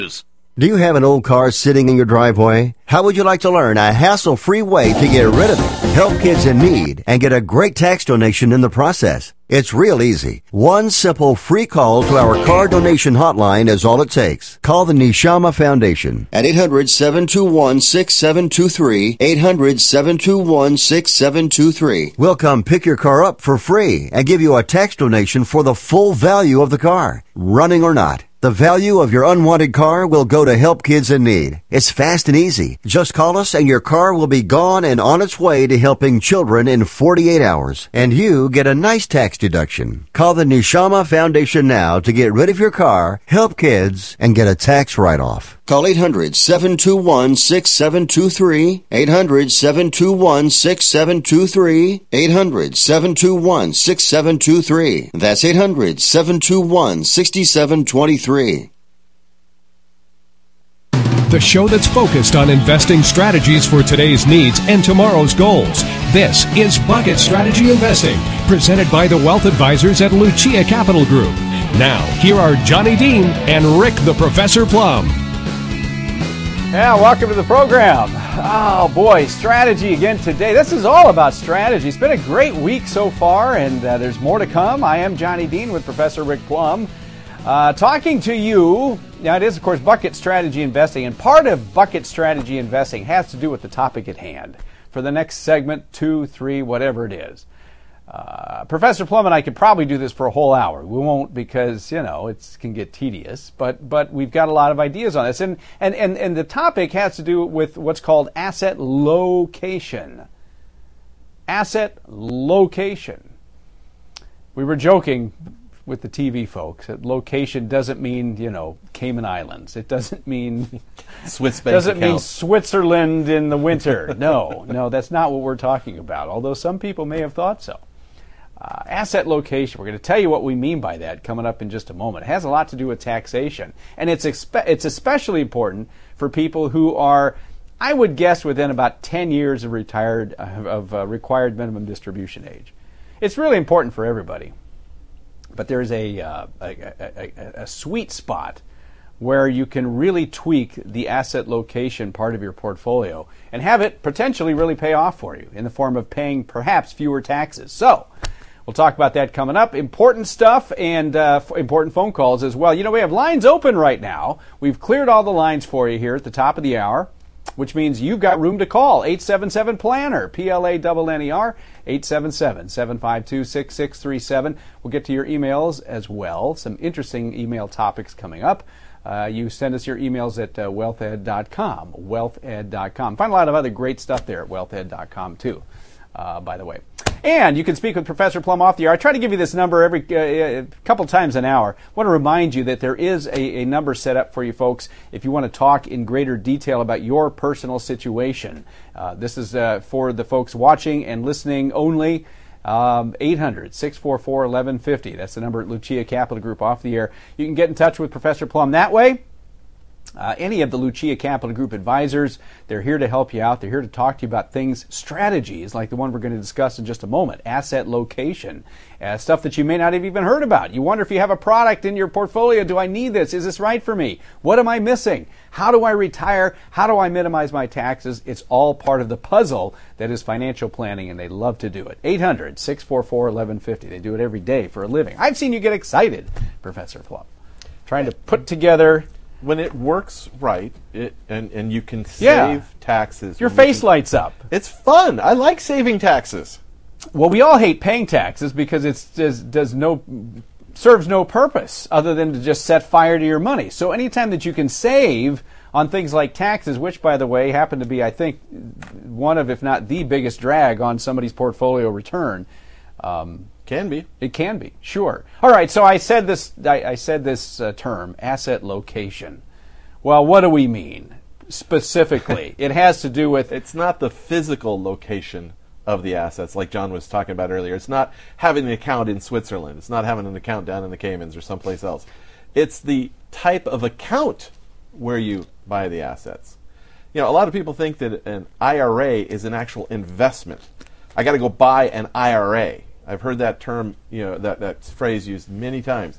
Do you have an old car sitting in your driveway? How would you like to learn a hassle-free way to get rid of it, help kids in need, and get a great tax donation in the process? It's real easy. One simple free call to our car donation hotline is all it takes. Call the Neshama Foundation at 800-721-6723, 800-721-6723. We'll come pick your car up for free and give you a tax donation for the full value of the car, running or not. The value of your unwanted car will go to help kids in need. It's fast and easy. Just call us and your car will be gone and on its way to helping children in 48 hours. And you get a nice tax deduction. Call the Neshama Foundation now to get rid of your car, help kids, and get a tax write-off. Call 800-721-6723, 800-721-6723, 800-721-6723. That's 800-721-6723. The show that's focused on investing strategies for today's needs and tomorrow's goals. This is Bucket Strategy Investing, presented by the Wealth Advisors at Lucia Capital Group. Now, here are Johnny Dean and Rick the Professor Plum. Yeah, welcome to the program. Oh boy, strategy again today. This is all about strategy. It's been a great week so far, and there's more to come. I am Johnny Dean with Professor Rick Plum, talking to you. Now, it is, of course, Bucket Strategy Investing, and part of Bucket Strategy Investing has to do with the topic at hand for the next segment, 2, 3, whatever it is. Professor Plum and I could probably do this for a whole hour. We won't because, it can get tedious, but we've got a lot of ideas on this. And the topic has to do with what's called asset location. Asset location. We were joking with the TV folks that location doesn't mean, Cayman Islands. It doesn't mean mean Switzerland in the winter. No, that's not what we're talking about, although some people may have thought so. Asset location, we're going to tell you what we mean by that coming up in just a moment. It has a lot to do with taxation, and it's especially important for people who are, I would guess, within about 10 years of required minimum distribution age. It's really important for everybody, but there's a sweet spot where you can really tweak the asset location part of your portfolio and have it potentially really pay off for you in the form of paying perhaps fewer taxes. So we'll talk about that coming up. Important stuff and important phone calls as well. We have lines open right now. We've cleared all the lines for you here at the top of the hour, which means you've got room to call. 877-PLANNER, P-L-A-N-N-E-R, 877-752-6637. We'll get to your emails as well. Some interesting email topics coming up. You send us your emails at wealthed.com, wealthed.com. Find a lot of other great stuff there at wealthed.com too, by the way. And you can speak with Professor Plum off the air. I try to give you this number every couple times an hour. I want to remind you that there is a number set up for you folks if you want to talk in greater detail about your personal situation. This is for the folks watching and listening only. 800-644-1150. That's the number at Lucia Capital Group off the air. You can get in touch with Professor Plum that way. Any of the Lucia Capital Group advisors, they're here to help you out. They're here to talk to you about things, strategies like the one we're going to discuss in just a moment, asset location, stuff that you may not have even heard about. You wonder if you have a product in your portfolio. Do I need this? Is this right for me? What am I missing? How do I retire? How do I minimize my taxes? It's all part of the puzzle that is financial planning, and they love to do it. 800-644-1150. They do it every day for a living. I've seen you get excited, Professor Plum, trying to put together... When it works right, and you can save taxes. Your face lights up. It's fun. I like saving taxes. Well, we all hate paying taxes because it serves no purpose other than to just set fire to your money. So anytime that you can save on things like taxes, which, by the way, happen to be, I think, one of, if not the biggest drag on somebody's portfolio return. Can be. It can be, sure. All right, so I said this term, asset location. Well, what do we mean specifically? It has to do with... It's not the physical location of the assets like John was talking about earlier. It's not having an account in Switzerland. It's not having an account down in the Caymans or someplace else. It's the type of account where you buy the assets. A lot of people think that an IRA is an actual investment. I got to go buy an IRA. I've heard that term, that phrase used many times.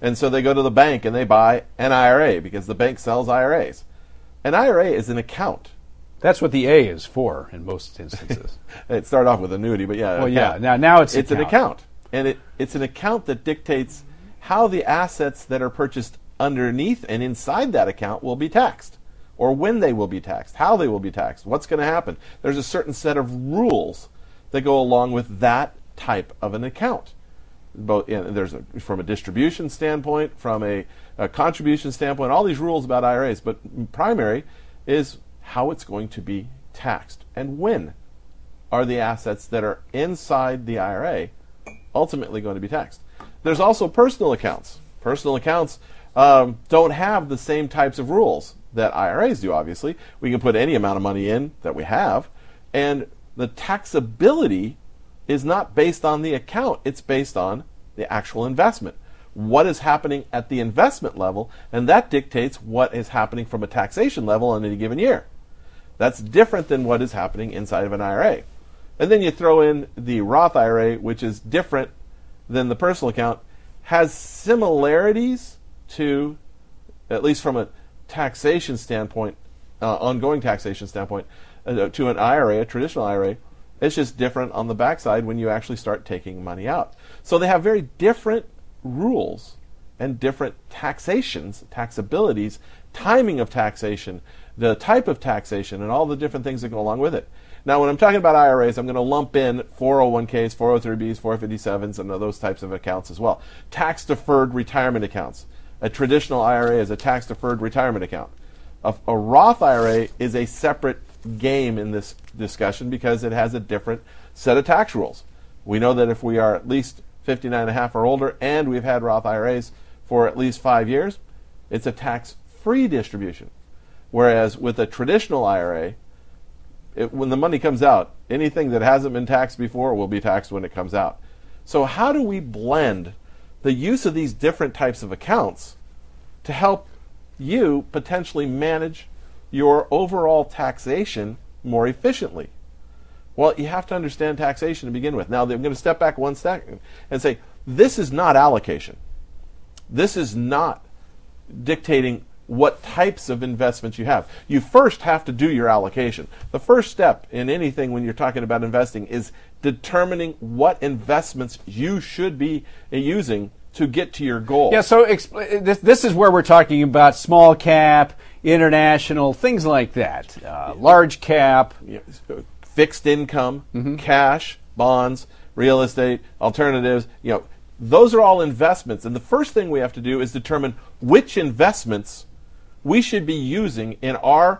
And so they go to the bank and they buy an IRA because the bank sells IRAs. An IRA is an account. That's what the A is for in most instances. It started off with annuity, but yeah. Well, yeah. Now it's an account. And it's an account that dictates how the assets that are purchased underneath and inside that account will be taxed, or when they will be taxed, how they will be taxed, what's going to happen. There's a certain set of rules that go along with that type of an account. From a distribution standpoint, from a contribution standpoint, all these rules about IRAs, but primary is how it's going to be taxed and when are the assets that are inside the IRA ultimately going to be taxed. There's also personal accounts. Personal accounts don't have the same types of rules that IRAs do, obviously. We can put any amount of money in that we have, and the taxability is not based on the account. It's based on the actual investment. What is happening at the investment level, and that dictates what is happening from a taxation level on any given year. That's different than what is happening inside of an IRA. And then you throw in the Roth IRA, which is different than the personal account, has similarities to, at least from a taxation standpoint, ongoing taxation standpoint, to an IRA, a traditional IRA. It's just different on the backside when you actually start taking money out. So they have very different rules and different taxations, taxabilities, timing of taxation, the type of taxation, and all the different things that go along with it. Now, when I'm talking about IRAs, I'm going to lump in 401ks, 403bs, 457s, and those types of accounts as well. Tax-deferred retirement accounts. A traditional IRA is a tax-deferred retirement account. A Roth IRA is a separate game in this discussion because it has a different set of tax rules. We know that if we are at least 59 and a half or older and we've had Roth IRAs for at least 5 years, it's a tax-free distribution. Whereas with a traditional IRA, when the money comes out, anything that hasn't been taxed before will be taxed when it comes out. So how do we blend the use of these different types of accounts to help you potentially manage your overall taxation more efficiently? Well, you have to understand taxation to begin with. Now, I'm going to step back one second and say, this is not allocation. This is not dictating what types of investments you have. You first have to do your allocation. The first step in anything when you're talking about investing is determining what investments you should be using to get to your goal. Yeah, so this is where we're talking about small cap, international, things like that. Large cap. Fixed income, cash, bonds, real estate, alternatives. Those are all investments. And the first thing we have to do is determine which investments we should be using for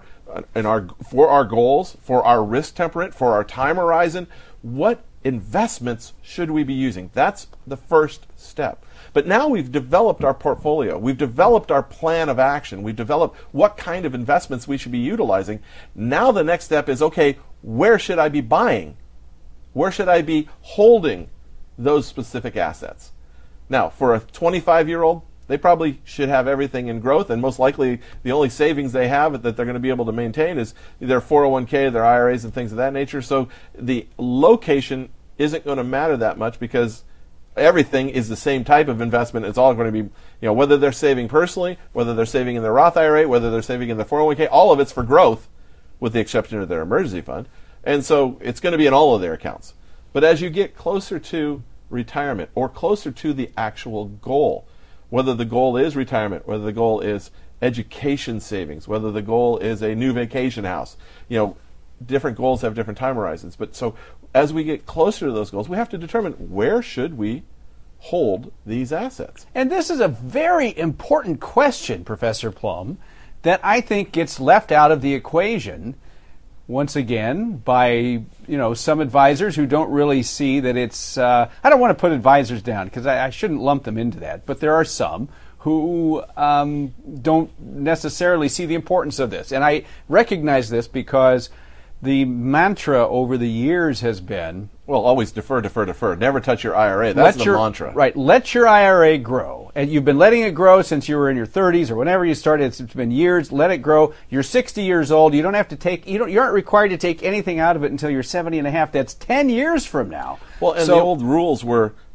our goals, for our risk temperament, for our time horizon. What investments should we be using? That's the first step. But now we've developed our portfolio. We've developed our plan of action. We've developed what kind of investments we should be utilizing. Now the next step is, okay, where should I be buying? Where should I be holding those specific assets? Now, for a 25-year-old, they probably should have everything in growth, and most likely the only savings they have that they're going to be able to maintain is their 401k, their IRAs, and things of that nature. So the location isn't going to matter that much because everything is the same type of investment. It's all going to be, whether they're saving personally, whether they're saving in their Roth IRA, whether they're saving in their 401k, all of it's for growth with the exception of their emergency fund. And so it's going to be in all of their accounts. But as you get closer to retirement or closer to the actual goal, whether the goal is retirement, whether the goal is education savings, whether the goal is a new vacation house, different goals have different time horizons. But so as we get closer to those goals, we have to determine where should we hold these assets. And this is a very important question, Professor Plum, that I think gets left out of the equation once again by some advisors who don't really see that it's I don't want to put advisors down because I shouldn't lump them into that, but there are some who don't necessarily see the importance of this. And I recognize this because the mantra over the years has been, well, always defer, defer, defer. Never touch your IRA. That's the mantra. Right. Let your IRA grow. And you've been letting it grow since you were in your 30s or whenever you started. It's been years. Let it grow. You're 60 years old. You don't have to take, you aren't required to take anything out of it until you're 70 and a half. That's 10 years from now. Well, and the old rules were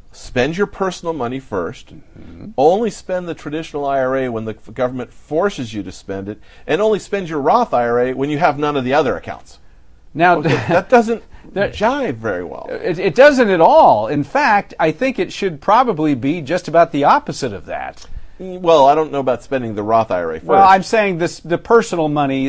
spend your personal money first, only spend the traditional IRA when the government forces you to spend it, and only spend your Roth IRA when you have none of the other accounts. Now, that doesn't jive very well. It doesn't at all. In fact, I think it should probably be just about the opposite of that. Well, I don't know about spending the Roth IRA first. Well, I'm saying the personal money,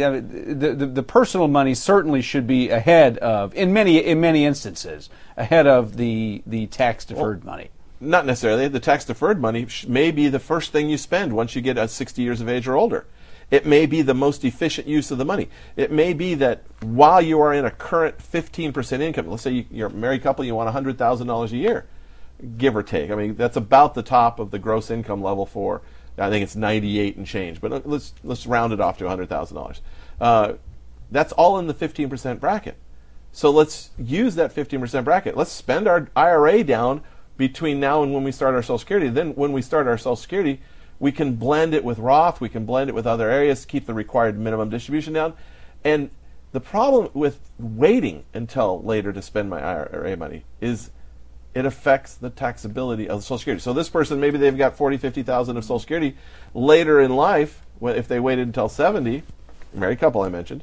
the personal money certainly should be ahead of, in many instances, ahead of the tax deferred money. Not necessarily. The tax deferred money may be the first thing you spend once you get 60 years of age or older. It may be the most efficient use of the money. It may be that while you are in a current 15% income, let's say you're a married couple, you want $100,000 a year, give or take. I mean, that's about the top of the gross income level for, I think it's 98 and change, but let's round it off to $100,000. That's all in the 15% bracket. So let's use that 15% bracket. Let's spend our IRA down between now and when we start our Social Security. Then when we start our Social Security, we can blend it with Roth, we can blend it with other areas, keep the required minimum distribution down. And the problem with waiting until later to spend my IRA money is it affects the taxability of Social Security. So this person, maybe they've got $40,000, $50,000 of Social Security. Later in life, if they waited until 70, married couple I mentioned,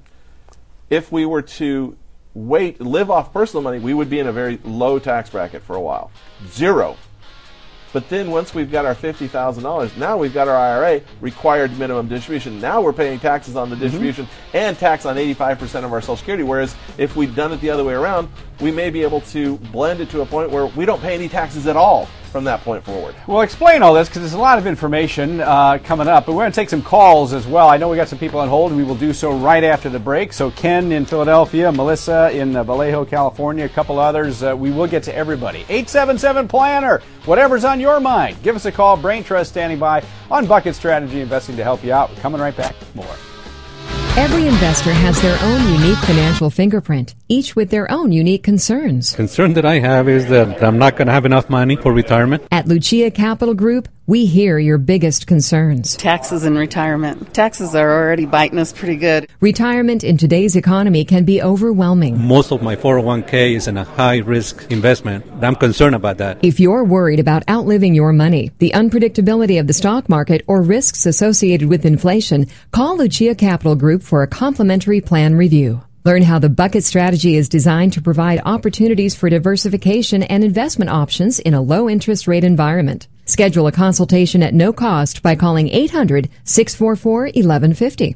if we were to live off personal money, we would be in a very low tax bracket for a while. 0. But then once we've got our $50,000, now we've got our IRA, required minimum distribution. Now we're paying taxes on the distribution and tax on 85% of our Social Security, whereas if we'd done it the other way around, we may be able to blend it to a point where we don't pay any taxes at all from that point forward. We'll explain all this because there's a lot of information coming up, but we're going to take some calls as well. I know we got some people on hold, and we will do so right after the break. So Ken in Philadelphia, Melissa in Vallejo, California, a couple others. We will get to everybody. 877-PLANNER, whatever's on your mind. Give us a call. Brain Trust standing by on Bucket Strategy Investing to help you out. We're coming right back with more. Every investor has their own unique financial fingerprint, each with their own unique concerns. Concern that I have is that I'm not going to have enough money for retirement. At Lucia Capital Group, we hear your biggest concerns. Taxes and retirement. Taxes are already biting us pretty good. Retirement in today's economy can be overwhelming. Most of my 401k is in a high-risk investment. I'm concerned about that. If you're worried about outliving your money, the unpredictability of the stock market, or risks associated with inflation, call Lucia Capital Group for a complimentary plan review. Learn how the Bucket Strategy is designed to provide opportunities for diversification and investment options in a low-interest rate environment. Schedule a consultation at no cost by calling 800-644-1150,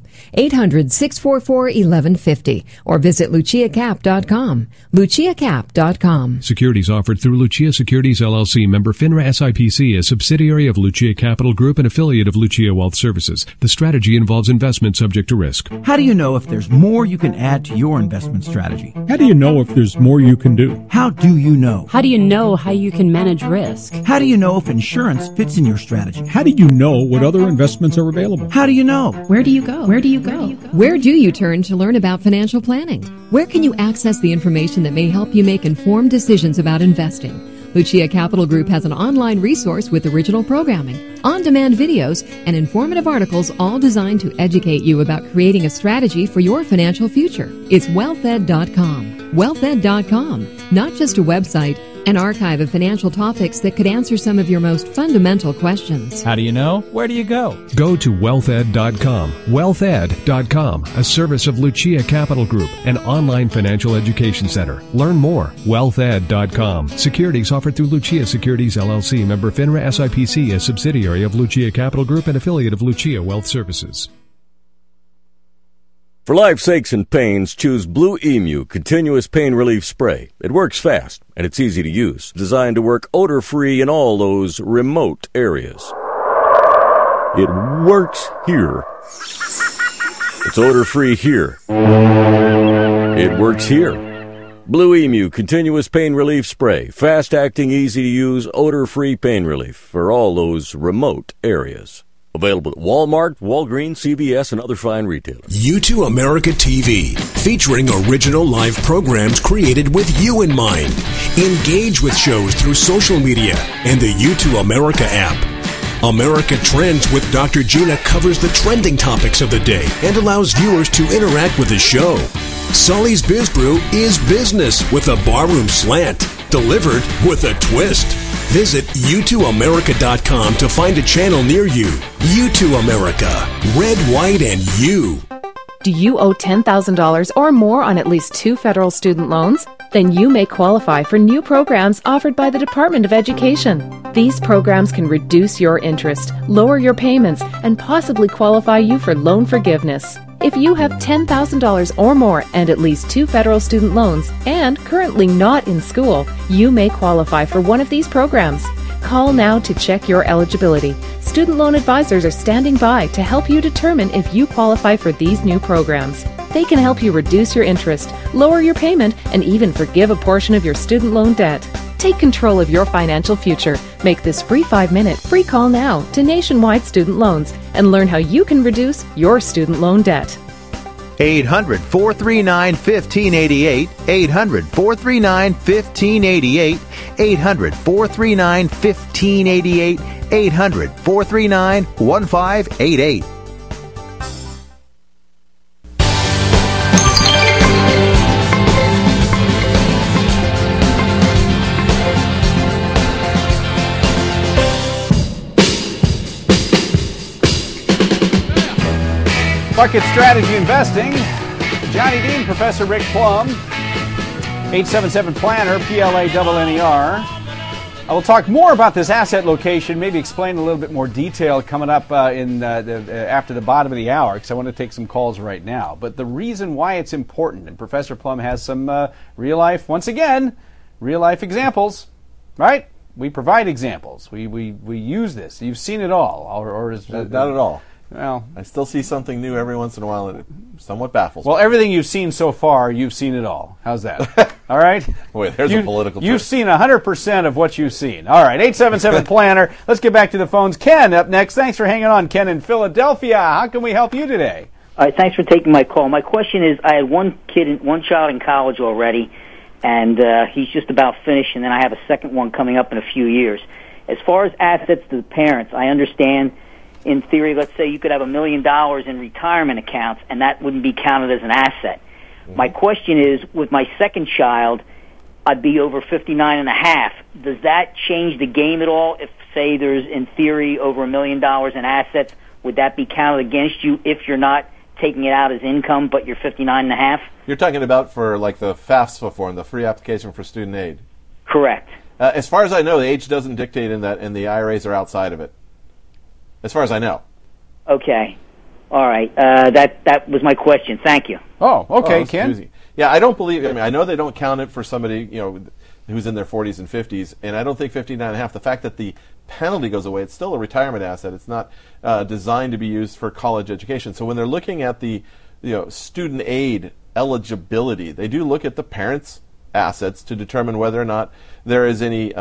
800-644-1150, or visit LuciaCap.com, LuciaCap.com. Securities offered through Lucia Securities LLC, member FINRA SIPC, a subsidiary of Lucia Capital Group, an affiliate of Lucia Wealth Services. The strategy involves investment subject to risk. How do you know if there's more you can add to your investment strategy? How do you know if there's more you can do? How do you know? How do you know how you can manage risk? How do you know if insurance fits in your strategy? How do you know what other investments are available? How do you know? Where do you go? Where do you go? Where do you turn to learn about financial planning? Where can you access the information that may help you make informed decisions about investing? Lucia Capital Group has an online resource with original programming, on-demand videos, and informative articles, all designed to educate you about creating a strategy for your financial future. It's wealthEd.com. WealthEd.com, not just a website, an archive of financial topics that could answer some of your most fundamental questions. How do you know? Where do you go? Go to wealthed.com. Wealthed.com, a service of Lucia Capital Group, an online financial education center. Learn more. Wealthed.com. Securities offered through Lucia Securities LLC, member FINRA SIPC, a subsidiary of Lucia Capital Group, an affiliate of Lucia Wealth Services. For life's aches and pains, choose Blue Emu Continuous Pain Relief Spray. It works fast, and it's easy to use. Designed to work odor-free in all those remote areas. It works here. It's odor-free here. It works here. Blue Emu Continuous Pain Relief Spray. Fast-acting, easy-to-use, odor-free pain relief for all those remote areas. Available at Walmart, Walgreens, CVS, and other fine retailers. U2 America TV, featuring original live programs created with you in mind. Engage with shows through social media and the U2 America app. America Trends with Dr. Gina covers the trending topics of the day and allows viewers to interact with the show. Sully's Biz Brew is business with a barroom slant. delivered with a twist. Visit u2america.com to find a channel near you. U2 America. Red, white, and you. Do you owe $10,000 or more on at least 2 federal student loans? Then you may qualify for new programs offered by the Department of Education. These programs can reduce your interest, lower your payments, and possibly qualify you for loan forgiveness. If you have $10,000 or more and at least 2 federal student loans and currently not in school, you may qualify for one of these programs. Call now to check your eligibility. Student loan advisors are standing by to help you determine if you qualify for these new programs. They can help you reduce your interest, lower your payment, and even forgive a portion of your student loan debt. Take control of your financial future. Make this free 5-minute free call now to Nationwide Student Loans and learn how you can reduce your student loan debt. 800-439-1588, 800-439-1588, 800-439-1588, 800-439-1588. Bucket Strategy Investing. Johnny Dean, Professor Rick Plum, 877-PLANNER, PLANNER. I will talk more about this asset location, maybe explain a little bit more detail coming up after the bottom of the hour, because I want to take some calls right now. But the reason why it's important, and Professor Plum has some real-life examples, right? We provide examples. We use this. You've seen it all, or is not at all. Well, I still see something new every once in a while, and it somewhat baffles me. Well, everything you've seen so far, you've seen it all. How's that? All right? Wait, there's a political You've seen 100% of what you've seen. All right, 877-PLANNER. Let's get back to the phones. Ken up next. Thanks for hanging on, Ken in Philadelphia. How can we help you today? All right, thanks for taking my call. My question is, I had one child in college already, and he's just about finished, and then I have a second one coming up in a few years. As far as assets to the parents, I understand, in theory, let's say you could have $1 million in retirement accounts, and that wouldn't be counted as an asset. Mm-hmm. My question is, with my second child, I'd be over 59.5. Does that change the game at all? If, say, there's, in theory, over $1 million in assets, would that be counted against you if you're not taking it out as income, but you're 59.5? You're talking about for, like, the FAFSA form, the free application for student aid? Correct. As far as I know, the age doesn't dictate in that, and the IRAs are outside of it. As far as I know. Okay. All right. That was my question. Thank you. Oh, okay, Ken. Yeah, I don't believe. I mean, I know they don't count it for somebody who's in their 40s and 50s, and I don't think 59.5. The fact that the penalty goes away, it's still a retirement asset. It's not designed to be used for college education. So when they're looking at the student aid eligibility, they do look at the parents' assets to determine whether or not there is any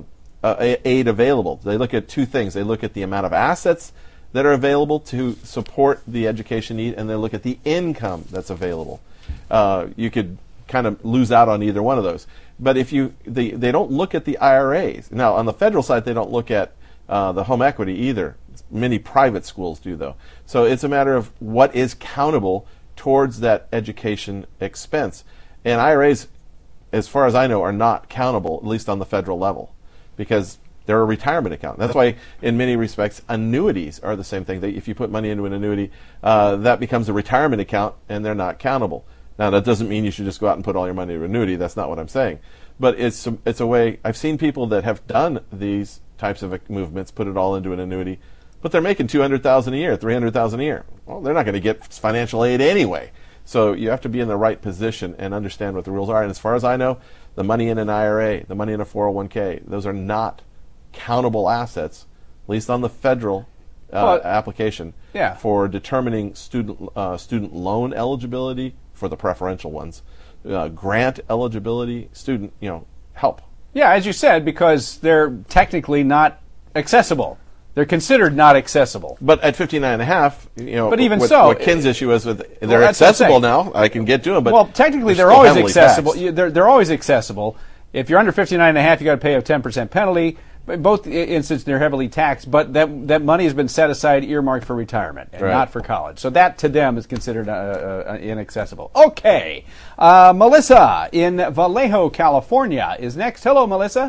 aid available. They look at two things. They look at the amount of assets that are available to support the education need, and they look at the income that's available. You could kind of lose out on either one of those. But if they don't look at the IRAs. Now, on the federal side, they don't look at the home equity either. Many private schools do, though. So it's a matter of what is countable towards that education expense. And IRAs, as far as I know, are not countable, at least on the federal level, because they're a retirement account. That's why, in many respects, annuities are the same thing. If you put money into an annuity, that becomes a retirement account, and they're not countable. Now, that doesn't mean you should just go out and put all your money into an annuity. That's not what I'm saying. But it's a way. I've seen people that have done these types of movements, put it all into an annuity, but they're making $200,000 a year, $300,000 a year. Well, they're not going to get financial aid anyway. So you have to be in the right position and understand what the rules are. And as far as I know, the money in an IRA, the money in a 401k, those are not countable assets, at least on the federal application, for determining student loan eligibility for the preferential ones, grant eligibility, student help. Yeah, as you said, because they're technically not accessible. They're considered not accessible. But at 59.5, but even what Ken's issue is with they're accessible now. I can get to them, but well, technically they're always accessible. They're always accessible. If you're under 59.5, you got to pay a 10% penalty. in both instances, they're heavily taxed, but that money has been set aside, earmarked for retirement, and not for college. So that, to them, is considered inaccessible. Okay. Melissa in Vallejo, California is next. Hello, Melissa.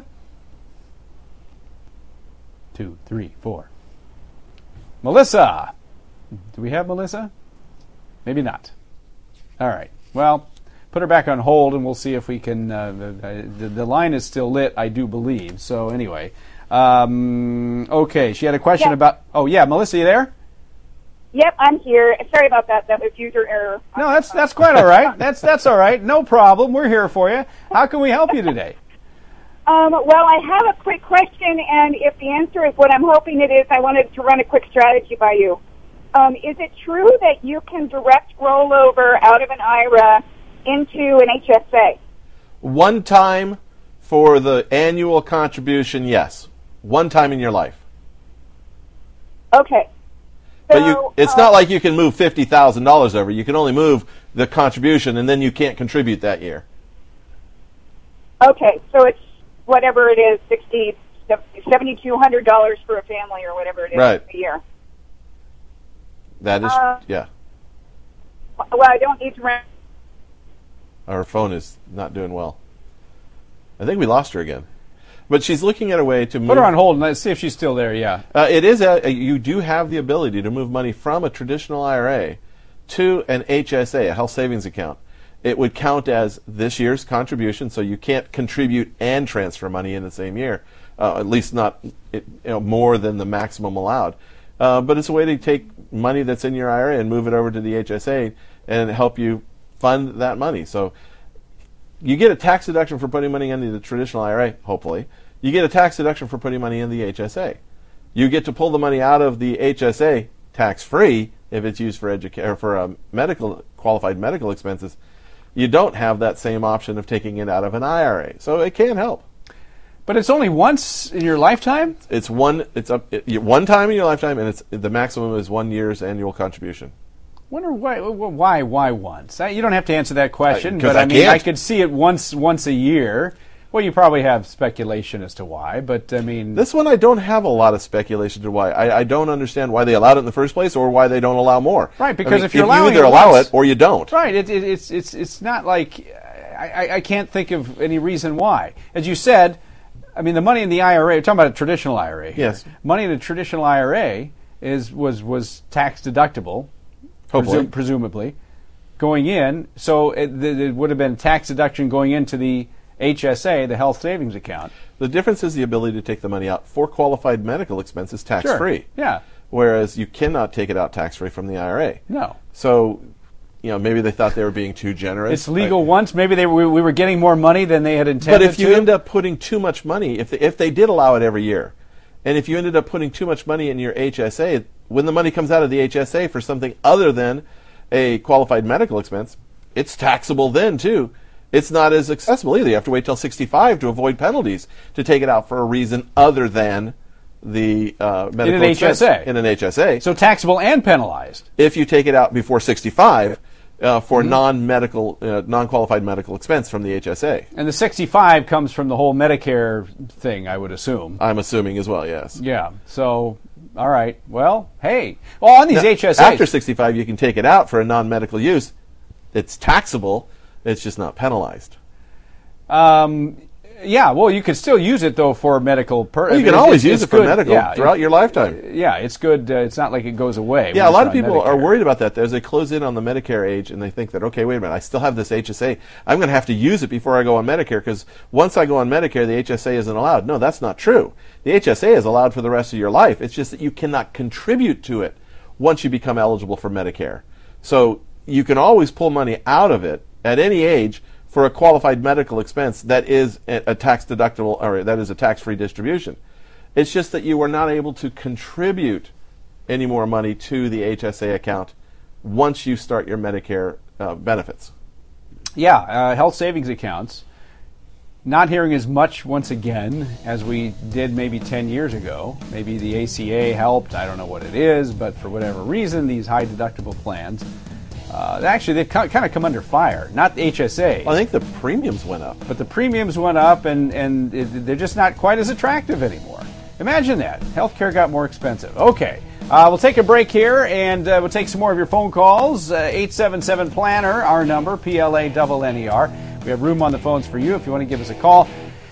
2, 3, 4. Melissa. Do we have Melissa? Maybe not. All right. Well, put her back on hold, and we'll see if we can. The line is still lit, I do believe. So anyway, okay. She had a question about. Oh yeah, Melissa, you there? Yep, I'm here. Sorry about that. That was user error. No, that's quite all right. That's all right. No problem. We're here for you. How can we help you today? Well, I have a quick question, and if the answer is what I'm hoping it is, I wanted to run a quick strategy by you. Is it true that you can direct rollover out of an IRA into an HSA? One time for the annual contribution, yes. One time in your life. Okay. So, but it's not like you can move $50,000 over. You can only move the contribution, and then you can't contribute that year. Okay, so it's whatever it is, $7,200 for a family or whatever it is a year. That is, yeah. Well, I don't need to rent. Our phone is not doing well. I think we lost her again. But she's looking at a way to move. Put her on hold and let's see if she's still there, yeah. It is, you do have the ability to move money from a traditional IRA to an HSA, a health savings account. It would count as this year's contribution, so you can't contribute and transfer money in the same year, at least not more than the maximum allowed. But it's a way to take money that's in your IRA and move it over to the HSA and help you fund that money. So you get a tax deduction for putting money into the traditional IRA, hopefully. You get a tax deduction for putting money in the HSA. You get to pull the money out of the HSA tax-free if it's used for qualified medical expenses. You don't have that same option of taking it out of an IRA. So it can help. But it's only once in your lifetime? It's one time in your lifetime, and the maximum is 1 year's annual contribution. Wonder why once? You don't have to answer that question, but I could see it once a year. Well, you probably have speculation as to why, but I mean, this one I don't have a lot of speculation to why. I don't understand why they allowed it in the first place, or why they don't allow more. Right, because if you either allow it or you don't. Right, it's not like I can't think of any reason why. As you said, I mean, the money in the IRA. We're talking about a traditional IRA here. Yes, money in a traditional IRA was tax deductible. Hopefully. Presumably, going in, so it would have been tax deduction going into the HSA, the health savings account. The difference is the ability to take the money out for qualified medical expenses tax-free. Sure. Yeah. Whereas you cannot take it out tax-free from the IRA. No. So, maybe they thought they were being too generous. It's legal once. Maybe we were getting more money than they had intended. But if you end up putting too much money, if they did allow it every year, and if you ended up putting too much money in your HSA, when the money comes out of the HSA for something other than a qualified medical expense, it's taxable then too. It's not as accessible either. You have to wait till 65 to avoid penalties to take it out for a reason other than the medical expense. In an HSA. So taxable and penalized. If you take it out before 65 for non-qualified medical expense from the HSA. And the 65 comes from the whole Medicare thing, I would assume. I'm assuming as well, yes. Yeah. So, all right. Well, hey. Well, on these HSAs. After 65, you can take it out for a non-medical use. It's taxable. It's just not penalized. Yeah, well, you could still use it, though, for medical purposes. Well, you can always use it for medical throughout your lifetime. Yeah, it's good. It's not like it goes away. Yeah, a lot of people are worried about that. As they close in on the Medicare age, and they think that, okay, wait a minute, I still have this HSA. I'm going to have to use it before I go on Medicare, because once I go on Medicare, the HSA isn't allowed. No, that's not true. The HSA is allowed for the rest of your life. It's just that you cannot contribute to it once you become eligible for Medicare. So you can always pull money out of it at any age for a qualified medical expense that is a tax deductible, or that is a tax-free distribution. It's just that you are not able to contribute any more money to the HSA account once you start your Medicare benefits. Yeah, health savings accounts. Not hearing as much, once again, as we did maybe 10 years ago. Maybe the ACA helped. I don't know what it is, but for whatever reason, these high deductible plans, actually, they've kind of come under fire. Not the HSA. Well, I think the premiums went up. But the premiums went up, and they're just not quite as attractive anymore. Imagine that. Healthcare got more expensive. Okay. We'll take a break here, and we'll take some more of your phone calls. 877-PLANNER, our number, PLANNER. We have room on the phones for you if you want to give us a call.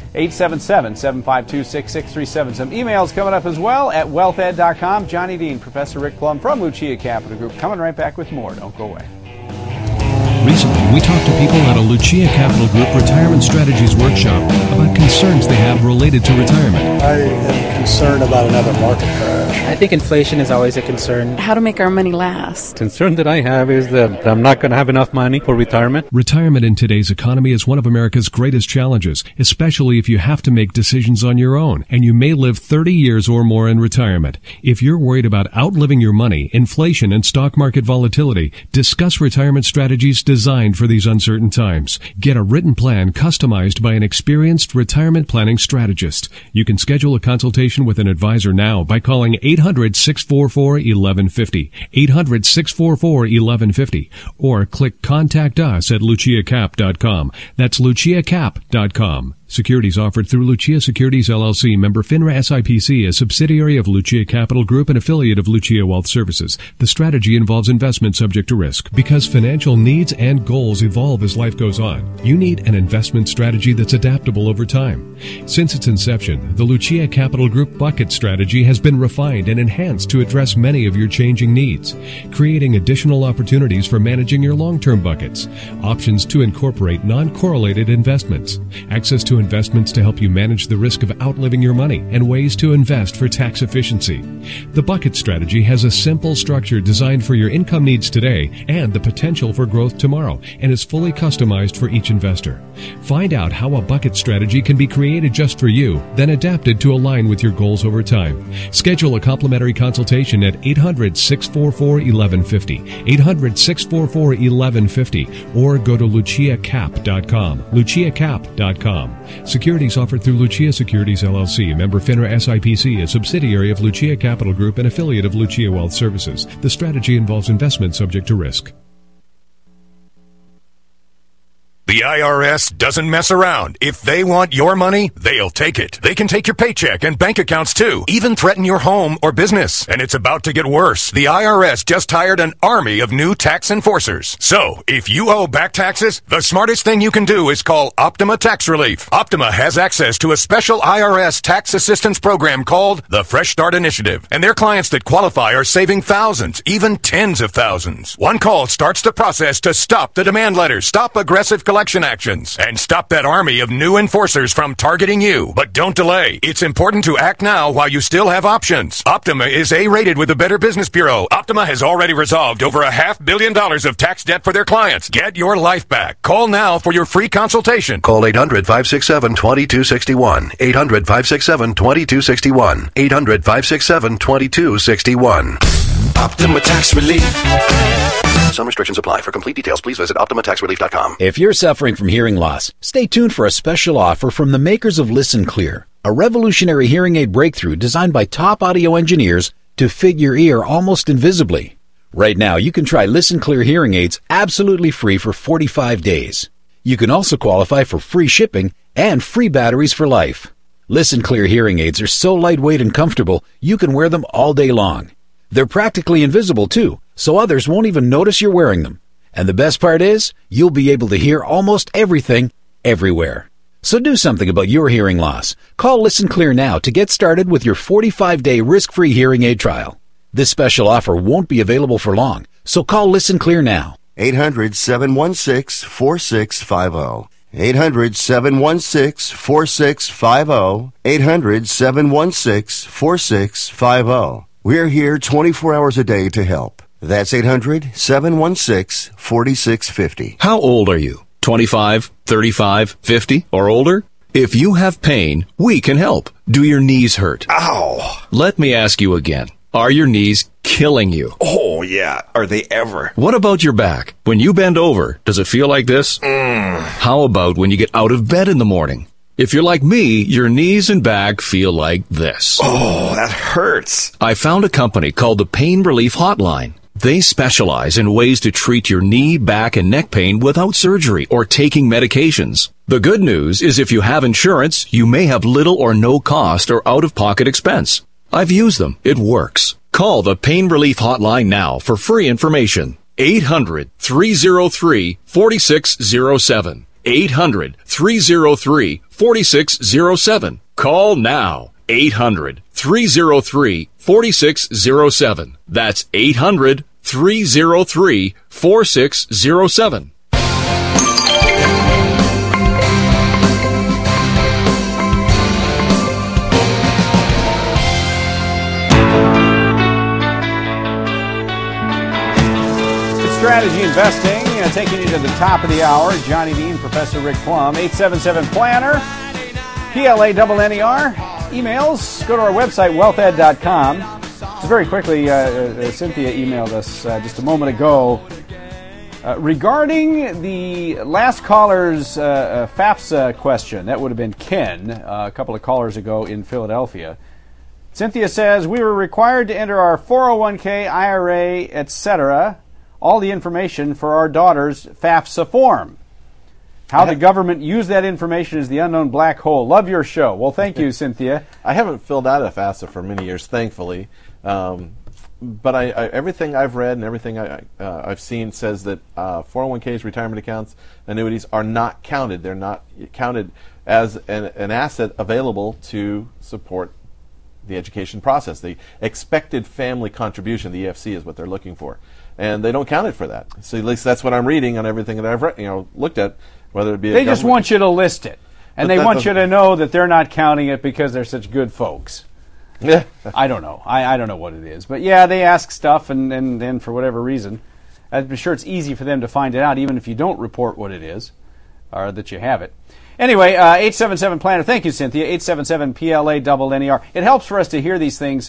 877-752-6637. Some emails coming up as well at wealthed.com. Johnny Dean, Professor Rick Plum from Lucia Capital Group. Coming right back with more. Don't go away. Recently, we talked to people at a Lucia Capital Group Retirement Strategies workshop about concerns they have related to retirement. I am concerned about another market crash. I think inflation is always a concern. How to make our money last. Concern that I have is that I'm not going to have enough money for retirement. Retirement in today's economy is one of America's greatest challenges, especially if you have to make decisions on your own, and you may live 30 years or more in retirement. If you're worried about outliving your money, inflation, and stock market volatility, discuss retirement strategies designed for these uncertain times. Get a written plan customized by an experienced retirement planning strategist. You can schedule a consultation with an advisor now by calling 800-644-1150, 800-644-1150, or click Contact Us at LuciaCap.com. That's LuciaCap.com. Securities offered through Lucia Securities LLC, member FINRA SIPC, a subsidiary of Lucia Capital Group and affiliate of Lucia Wealth Services. The strategy involves investment subject to risk. Because financial needs and goals evolve as life goes on, you need an investment strategy that's adaptable over time. Since its inception, the Lucia Capital Group bucket strategy has been refined and enhanced to address many of your changing needs, creating additional opportunities for managing your long-term buckets, options to incorporate non-correlated investments, access to investments to help you manage the risk of outliving your money, and ways to invest for tax efficiency. The bucket strategy has a simple structure designed for your income needs today and the potential for growth tomorrow, and is fully customized for each investor. Find out how a bucket strategy can be created just for you, then adapted to align with your goals over time. Schedule a complimentary consultation at 800-644-1150, 800-644-1150, or go to LuciaCap.com, LuciaCap.com. Securities offered through Lucia Securities LLC, member FINRA SIPC, a subsidiary of Lucia Capital Group and affiliate of Lucia Wealth Services. The strategy involves investment subject to risk. The IRS doesn't mess around. If they want your money, they'll take it. They can take your paycheck and bank accounts too, even threaten your home or business. And it's about to get worse. The IRS just hired an army of new tax enforcers. So, if you owe back taxes, the smartest thing you can do is call Optima Tax Relief. Optima has access to a special IRS tax assistance program called the Fresh Start Initiative. And their clients that qualify are saving thousands, even tens of thousands. One call starts the process to stop the demand letters, stop aggressive collection actions, and stop that army of new enforcers from targeting you. But don't delay. It's important to act now while you still have options. Optima is A-rated with the Better Business Bureau. Optima has already resolved over $500 million of tax debt for their clients. Get your life back. Call now for your free consultation. Call 800-567-2261. 800-567-2261. 800-567-2261. Optima Tax Relief. Some restrictions apply. For complete details, please visit OptimaTaxRelief.com. If you're suffering from hearing loss, stay tuned for a special offer from the makers of Listen Clear, a revolutionary hearing aid breakthrough designed by top audio engineers to fit your ear almost invisibly. Right now, you can try Listen Clear hearing aids absolutely free for 45 days. You can also qualify for free shipping and free batteries for life. Listen Clear hearing aids are so lightweight and comfortable, you can wear them all day long. They're practically invisible, too, so others won't even notice you're wearing them. And the best part is, you'll be able to hear almost everything, everywhere. So do something about your hearing loss. Call Listen Clear now to get started with your 45-day risk-free hearing aid trial. This special offer won't be available for long, so call Listen Clear now. 800-716-4650. 800-716-4650. 800-716-4650. We're here 24 hours a day to help. That's 800-716-4650. How old are you? 25, 35, 50, or older? If you have pain, we can help. Do your knees hurt? Ow! Let me ask you again. Are your knees killing you? Oh, yeah. Are they ever? What about your back? When you bend over, does it feel like this? How about when you get out of bed in the morning? If you're like me, your knees and back feel like this. Oh, that hurts. I found a company called the Pain Relief Hotline. They specialize in ways to treat your knee, back, and neck pain without surgery or taking medications. The good news is if you have insurance, you may have little or no cost or out-of-pocket expense. I've used them. It works. Call the Pain Relief Hotline now for free information. 800-303-4607. 800-303-4607. Call now. 800-303-4607. That's 800-303-4607. Strategy Investing, taking you to the top of the hour. Johnny Dean, Professor Rick Plum, 877-PLANNER, PLANNER. Emails, go to our website, wealthed.com. So very quickly, Cynthia emailed us just a moment ago regarding the last caller's FAFSA question. That would have been Ken a couple of callers ago in Philadelphia. Cynthia says, we were required to enter our 401k, IRA, etc., all the information for our daughter's FAFSA form. How the government used that information is the unknown black hole. Love your show. Well, thank you, Cynthia. I haven't filled out a FAFSA for many years, thankfully. But everything I've read and everything I've seen says that 401ks, retirement accounts, annuities are not counted. They're not counted as an asset available to support the education process. The expected family contribution, the EFC, is what they're looking for. And they don't count it for that. So at least that's what I'm reading on everything that I've read, looked at, whether it be they just want you to list it. And they want you to know that they're not counting it because they're such good folks. Yeah. I don't know. I don't know what it is. But yeah, they ask stuff and then for whatever reason, I'm sure it's easy for them to find it out even if you don't report what it is or that you have it. Anyway, 877-PLANNER. Thank you, Cynthia. 877-PLANNER. It helps for us to hear these things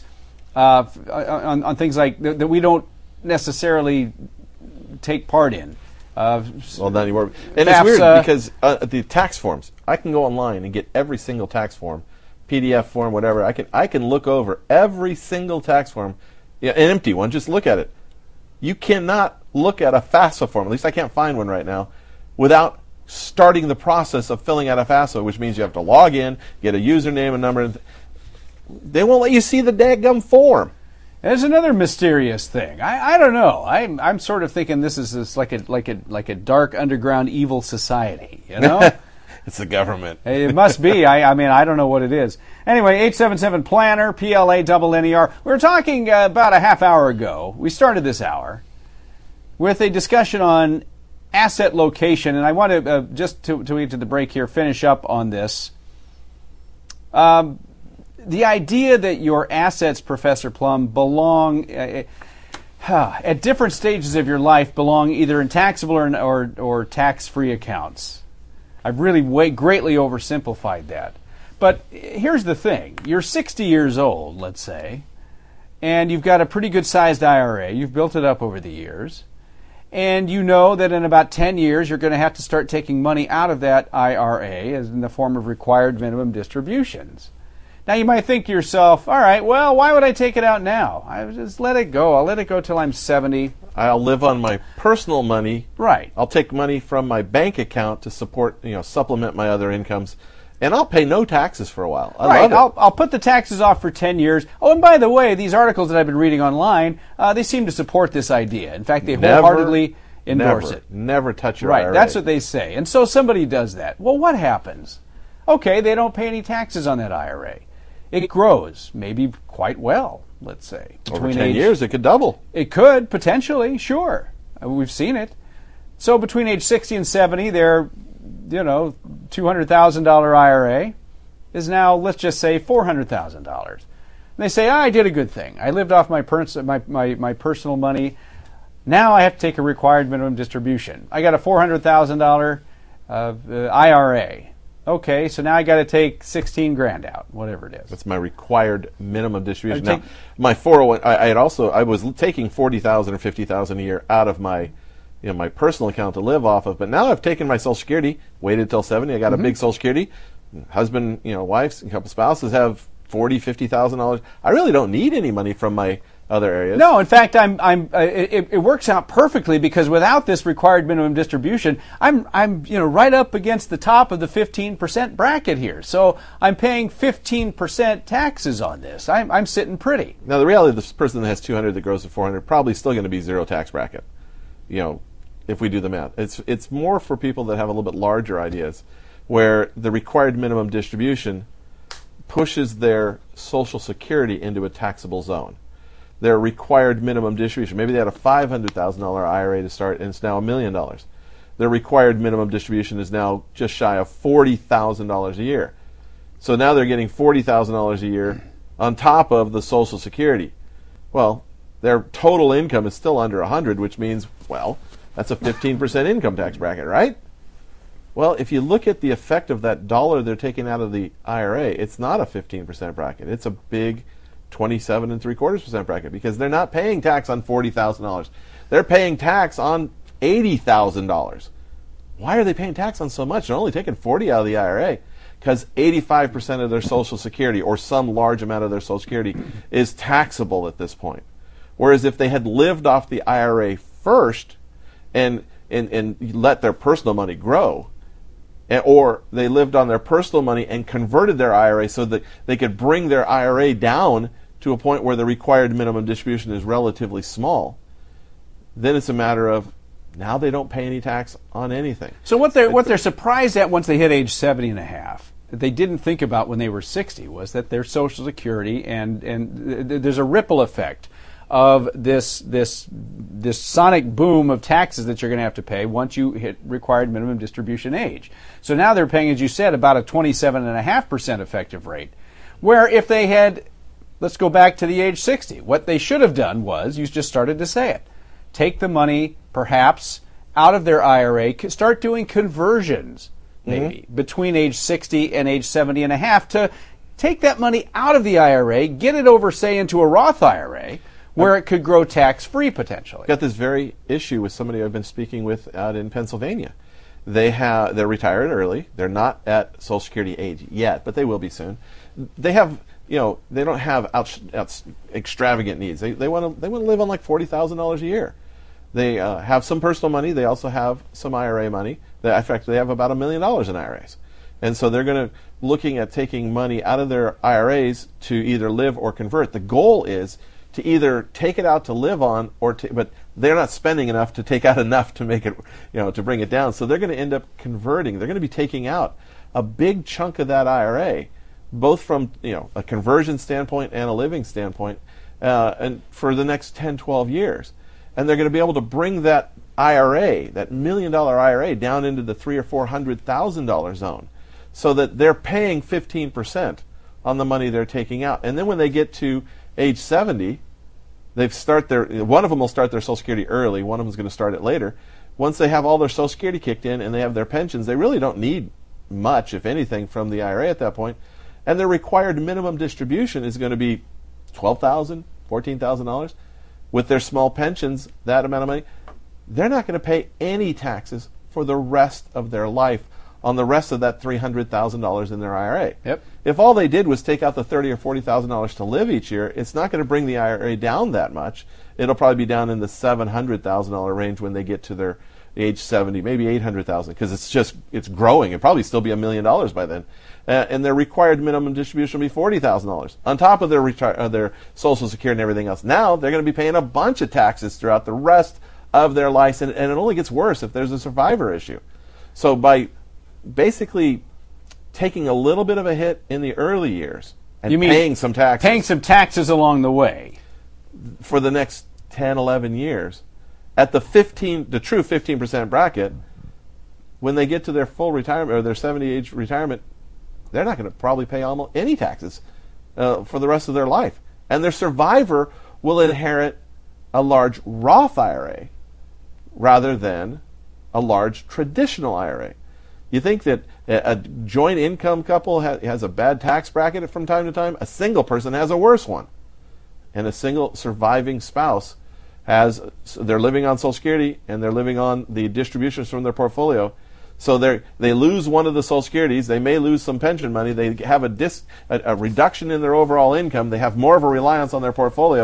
on things like that we don't necessarily take part in. Well, not anymore. And it's weird because the tax forms, I can go online and get every single tax form, PDF form, whatever. I can look over every single tax form, an empty one, just look at it. You cannot look at a FAFSA form, at least I can't find one right now, without starting the process of filling out a FAFSA, which means you have to log in, get a username and number. They won't let you see the daggum form. There's another mysterious thing. I don't know. I'm sort of thinking this is like a dark underground evil society. You know, it's the government. It must be. I mean I don't know what it is. Anyway, 877-PLANNER, PLANNER. We were talking about a half hour ago. We started this hour with a discussion on asset location, and I want to just to get to the break here, finish up on this. The idea that your assets, Professor Plum, belong at different stages of your life belong either in taxable or tax-free accounts. I've really greatly oversimplified that. But here's the thing. You're 60 years old, let's say, and you've got a pretty good-sized IRA. You've built it up over the years. And you know that in about 10 years you're going to have to start taking money out of that IRA as in the form of required minimum distributions. Now you might think to yourself, all right, well, why would I take it out now? I just let it go. I'll let it go till I'm 70. I'll live on my personal money. Right. I'll take money from my bank account to support, supplement my other incomes. And I'll pay no taxes for a while. I love it. I'll put the taxes off for 10 years. Oh, and by the way, these articles that I've been reading online, they seem to support this idea. In fact, they wholeheartedly endorse it. Never touch your IRA. IRA. That's what they say. And so somebody does that. Well, what happens? Okay, they don't pay any taxes on that IRA. It grows, maybe quite well, let's say. Over 10 years, it could double. It could, potentially, sure. We've seen it. So between age 60 and 70, their $200,000 IRA is now, let's just say, $400,000. And they say, I did a good thing. I lived off my personal money. Now I have to take a required minimum distribution. I got a $400,000 IRA. Okay, so now I got to take $16,000 out, whatever it is. That's my required minimum distribution. Now, my 401, I was taking $40,000 or $50,000 a year out of my, my personal account to live off of. But now I've taken my Social Security, waited till 70. I got a big Social Security. Husband, wives, a couple spouses have $40,000, $50,000. I really don't need any money from my other areas. No, in fact, it works out perfectly because without this required minimum distribution, I'm right up against the top of the 15% bracket here. So I'm paying 15% taxes on this. I'm sitting pretty. Now the reality of this person that has 200 that grows to 400 probably still going to be zero tax bracket. If we do the math, it's more for people that have a little bit larger ideas, where the required minimum distribution pushes their Social Security into a taxable zone. Their required minimum distribution, maybe they had a $500,000 IRA to start and it's now $1 million. Their required minimum distribution is now just shy of $40,000 a year. So now they're getting $40,000 a year on top of the Social Security. Well, their total income is still under 100, which means, well, that's a 15% income tax bracket, right? Well, if you look at the effect of that dollar they're taking out of the IRA, it's not a 15% bracket. It's a big 27.75% bracket because they're not paying tax on $40,000. They're paying tax on $80,000. Why are they paying tax on so much? They're only taking $40,000 out of the IRA because 85% of their Social Security or some large amount of their Social Security is taxable at this point. Whereas if they had lived off the IRA first and let their personal money grow, or they lived on their personal money and converted their IRA so that they could bring their IRA down to a point where the required minimum distribution is relatively small, then it's a matter of now they don't pay any tax on anything. So what they're surprised at once they hit age 70 and a half, that they didn't think about when they were 60, was that their Social Security and there's a ripple effect of this sonic boom of taxes that you're going to have to pay once you hit required minimum distribution age. So now they're paying, as you said, about a 27.5% effective rate, where if they had, let's go back to the age 60, what they should have done was, you just started to say it, take the money perhaps out of their IRA, start doing conversions maybe between age 60 and age 70 and a half to take that money out of the IRA, get it over, say, into a Roth IRA, where it could grow tax-free potentially. Got this very issue with somebody I've been speaking with out in Pennsylvania. They're retired early. They're not at Social Security age yet, but they will be soon. They have, they don't have extravagant needs. They want to live on like $40,000 a year. They have some personal money. They also have some IRA money. In fact, they have about $1 million in IRAs. And so they're looking at taking money out of their IRAs to either live or convert. The goal is to either take it out to live on, but they're not spending enough to take out enough to make it, to bring it down. So they're going to end up converting. They're going to be taking out a big chunk of that IRA, both from a conversion standpoint and a living standpoint, and for the next 10, 12 years. And they're going to be able to bring that IRA, that $1 million IRA, down into the $300,000 or $400,000 zone, so that they're paying 15% on the money they're taking out. And then when they get to age 70, one of them will start their Social Security early, one of them is going to start it later. Once they have all their Social Security kicked in and they have their pensions, they really don't need much, if anything, from the IRA at that point. And their required minimum distribution is going to be $12,000, $14,000. With their small pensions, that amount of money, they're not going to pay any taxes for the rest of their life on the rest of that $300,000 in their IRA. Yep. If all they did was take out the $30,000 or $40,000 to live each year, it's not going to bring the IRA down that much. It'll probably be down in the $700,000 range when they get to their age 70, maybe $800,000, because it's growing. It'll probably still be $1 million by then. And their required minimum distribution will be $40,000 on top of their Social Security and everything else. Now they're going to be paying a bunch of taxes throughout the rest of their life, and it only gets worse if there's a survivor issue. So by basically taking a little bit of a hit in the early years and paying some taxes. Paying some taxes along the way. For the next 10, 11 years, at the true 15% bracket, when they get to their full retirement or their 70-age retirement, they're not going to probably pay almost any taxes for the rest of their life. And their survivor will inherit a large Roth IRA rather than a large traditional IRA. You think that a joint income couple has a bad tax bracket from time to time? A single person has a worse one. And a single surviving spouse they're living on Social Security and they're living on the distributions from their portfolio. So they lose one of the Social Securities. They may lose some pension money. They have a reduction in their overall income. They have more of a reliance on their portfolio.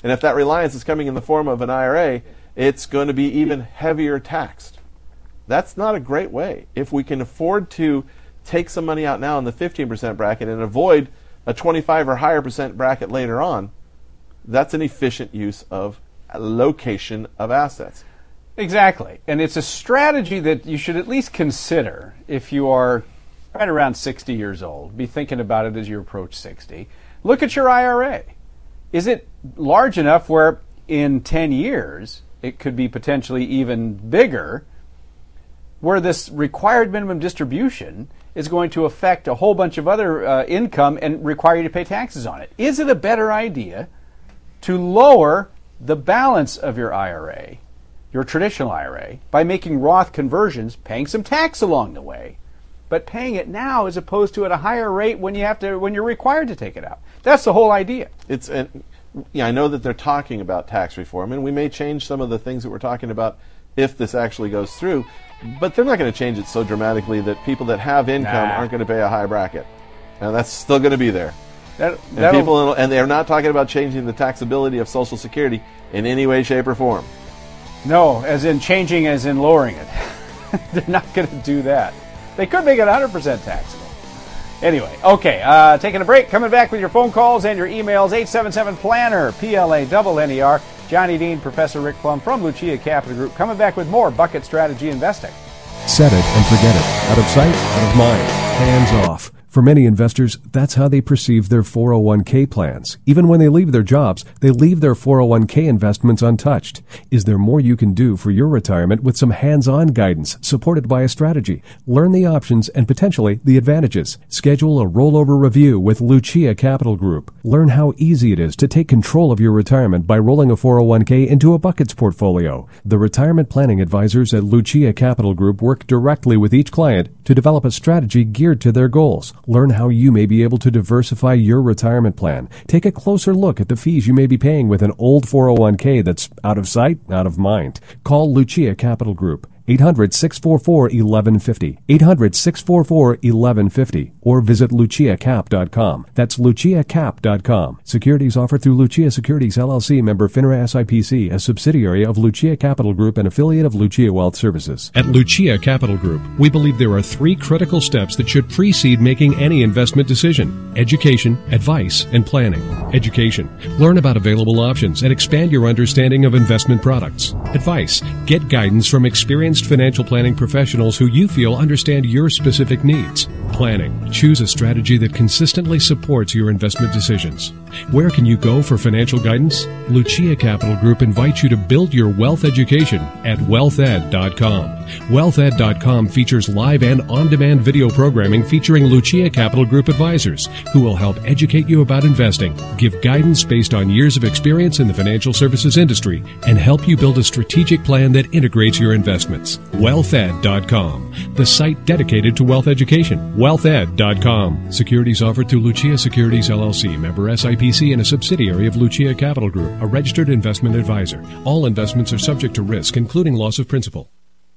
And if that reliance is coming in the form of an IRA, it's going to be even heavier taxed. That's not a great way. If we can afford to take some money out now in the 15% bracket and avoid a 25 or higher percent bracket later on, that's an efficient use of location of assets. Exactly. And it's a strategy that you should at least consider if you are right around 60 years old. Be thinking about it as you approach 60. Look at your IRA. Is it large enough where in 10 years it could be potentially even bigger, where this required minimum distribution is going to affect a whole bunch of other income and require you to pay taxes on it? Is it a better idea to lower the balance of your IRA, your traditional IRA, by making Roth conversions, paying some tax along the way, but paying it now as opposed to at a higher rate when you're required to take it out? That's the whole idea. I know that they're talking about tax reform, and we may change some of the things that we're talking about if this actually goes through, but they're not going to change it so dramatically that people that have income aren't going to pay a high bracket. And that's still going to be there. And they're not talking about changing the taxability of Social Security in any way, shape, or form. No, as in changing, as in lowering it. They're not going to do that. They could make it 100% taxable. Anyway, okay, taking a break, coming back with your phone calls and your emails, 877-PLANNER, PLANNER. Johnny Dean, Professor Rick Plum from Lucia Capital Group, coming back with more Bucket Strategy Investing. Set it and forget it. Out of sight, out of mind. Hands off. For many investors, that's how they perceive their 401k plans. Even when they leave their jobs, they leave their 401k investments untouched. Is there more you can do for your retirement with some hands-on guidance supported by a strategy? Learn the options and potentially the advantages. Schedule a rollover review with Lucia Capital Group. Learn how easy it is to take control of your retirement by rolling a 401k into a buckets portfolio. The retirement planning advisors at Lucia Capital Group work directly with each client to develop a strategy geared to their goals. Learn how you may be able to diversify your retirement plan. Take a closer look at the fees you may be paying with an old 401k that's out of sight, out of mind. Call Lucia Capital Group. 800-644-1150. 800-644-1150. Or visit LuciaCap.com. That's LuciaCap.com. Securities offered through Lucia Securities LLC, member FINRA SIPC, a subsidiary of Lucia Capital Group and affiliate of Lucia Wealth Services. At Lucia Capital Group, we believe there are 3 critical steps that should precede making any investment decision: education, advice, and planning. Education. Learn about available options and expand your understanding of investment products. Advice. Get guidance from experienced financial planning professionals who you feel understand your specific needs. Planning. Choose a strategy that consistently supports your investment decisions. Where can you go for financial guidance? Lucia Capital Group invites you to build your wealth education at wealthed.com. Wealthed.com features live and on-demand video programming featuring Lucia Capital Group advisors who will help educate you about investing, give guidance based on years of experience in the financial services industry, and help you build a strategic plan that integrates your investments. Wealthed.com, the site dedicated to wealth education. Wealthed.com. Securities offered through Lucia Securities LLC, member SIPC, and a subsidiary of Lucia Capital Group, a registered investment advisor. All investments are subject to risk, including loss of principal.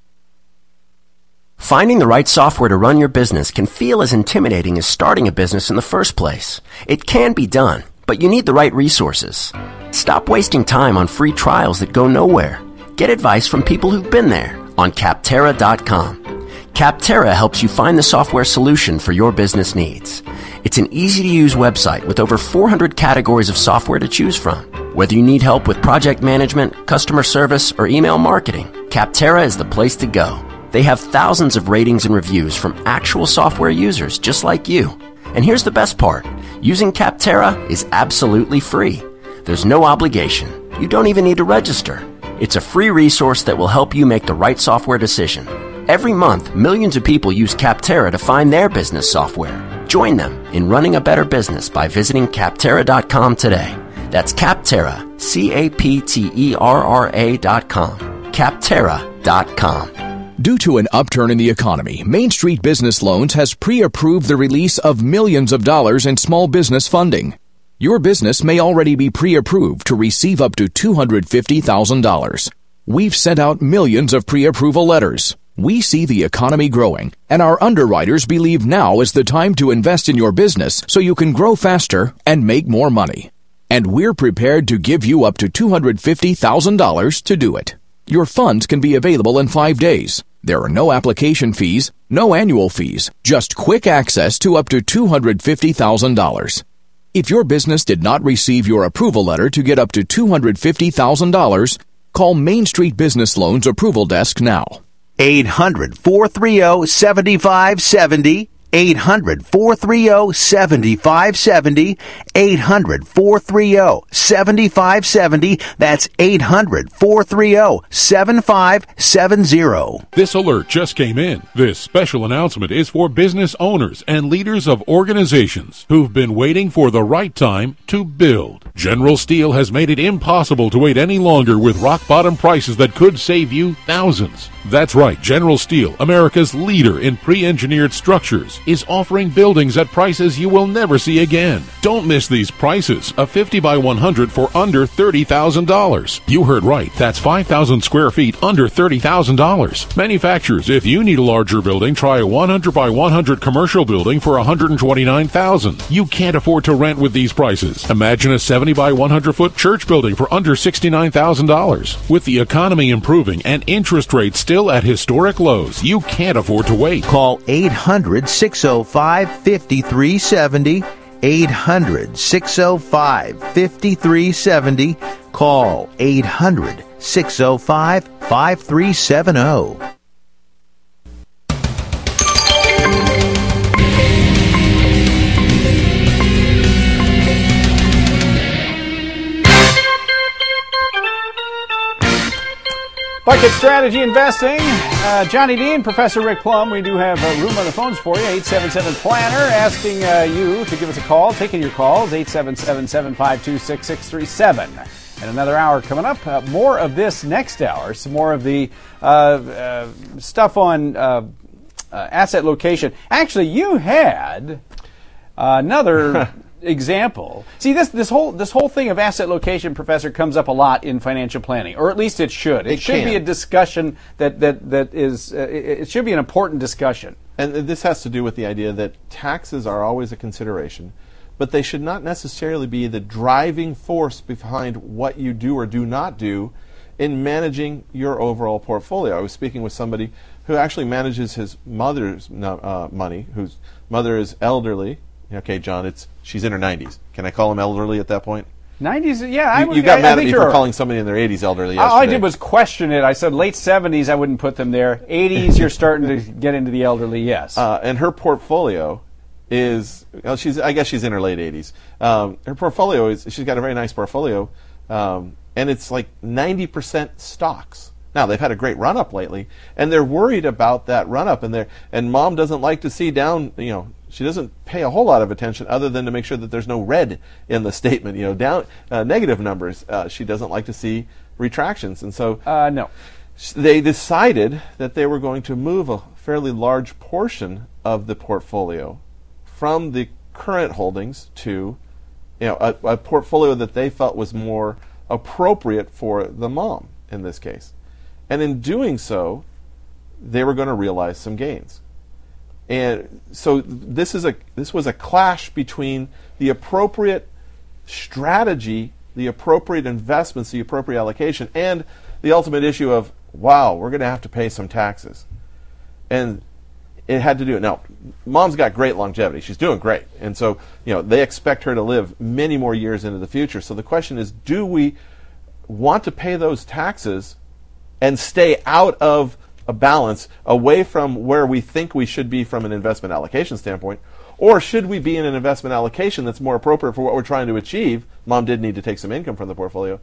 Finding the right software to run your business can feel as intimidating as starting a business in the first place. It can be done, but you need the right resources. Stop wasting time on free trials that go nowhere. Get advice from people who've been there on Capterra.com. Capterra helps you find the software solution for your business needs. It's an easy-to-use website with over 400 categories of software to choose from. Whether you need help with project management, customer service, or email marketing, Capterra is the place to go. They have thousands of ratings and reviews from actual software users just like you. And here's the best part. Using Capterra is absolutely free. There's no obligation. You don't even need to register. It's a free resource that will help you make the right software decision. Every month, millions of people use Capterra to find their business software. Join them in running a better business by visiting Capterra.com today. That's Capterra, Capterra.com. Capterra.com. Due to an upturn in the economy, Main Street Business Loans has pre-approved the release of millions of dollars in small business funding. Your business may already be pre-approved to receive up to $250,000. We've sent out millions of pre-approval letters. We see the economy growing, and our underwriters believe now is the time to invest in your business so you can grow faster and make more money. and we're prepared to give you up to $250,000 to do it. Your funds can be available in 5 days. There are no application fees, no annual fees, just quick access to up to $250,000. If your business did not receive your approval letter to get up to $250,000, call Main Street Business Loans Approval Desk now. 800-430-7570. 800-430-7570. 800-430-7570. That's 800-430-7570. This alert just came in. This special announcement is for business owners and leaders of organizations who've been waiting for the right time to build. General Steel has made it impossible to wait any longer with rock-bottom prices that could save you thousands. That's right, General Steel, America's leader in pre-engineered structures, is offering buildings at prices you will never see again. Don't miss these prices. A 50 by 100 for under $30,000. You heard right. That's 5,000 square feet under $30,000. Manufacturers, if you need a larger building, try a 100 by 100 commercial building for $129,000. You can't afford to rent with these prices. Imagine a 70 by 100 foot church building for under $69,000. With the economy improving and interest rates still at historic lows, you can't afford to wait. Call 800-605-5370. 800-605-5370. Call 800-605-5370. Bucket Strategy Investing. Johnny Dean, Professor Rick Plum. We do have room on the phones for you. 877-PLANNER, asking you to give us a call. Taking your calls, 877-752-6637. And another hour coming up. More of this next hour. Some more of the stuff on asset location. Actually, you had another example. See, this whole thing of asset location, Professor, comes up a lot in financial planning, or at least it should. It should be a discussion that is. It should be an important discussion. And this has to do with the idea that taxes are always a consideration, but they should not necessarily be the driving force behind what you do or do not do in managing your overall portfolio. I was speaking with somebody who actually manages his mother's money, whose mother is elderly. Okay, John, she's in her 90s. Can I call him elderly at that point? 90s? Yeah. You got mad at me for calling somebody in their 80s elderly yesterday. All I did was question it. I said late 70s, I wouldn't put them there. 80s, you're starting to get into the elderly, yes. And her portfolio is, I guess she's in her late 80s. Her portfolio she's got a very nice portfolio, and it's like 90% stocks. Now, they've had a great run-up lately, and they're worried about that run-up, and Mom doesn't like to see down, she doesn't pay a whole lot of attention other than to make sure that there's no red in the statement, down negative numbers. She doesn't like to see retractions, and so no. They decided that they were going to move a fairly large portion of the portfolio from the current holdings to a portfolio that they felt was more appropriate for the mom in this case. And in doing so, they were going to realize some gains. And so this was a clash between the appropriate strategy, the appropriate investments, the appropriate allocation, and the ultimate issue of, wow, we're going to have to pay some taxes. And it had to do it. Now, Mom's got great longevity. She's doing great. And so, they expect her to live many more years into the future. So the question is, do we want to pay those taxes and stay out of a balance, away from where we think we should be from an investment allocation standpoint? Or should we be in an investment allocation that's more appropriate for what we're trying to achieve? Mom did need to take some income from the portfolio,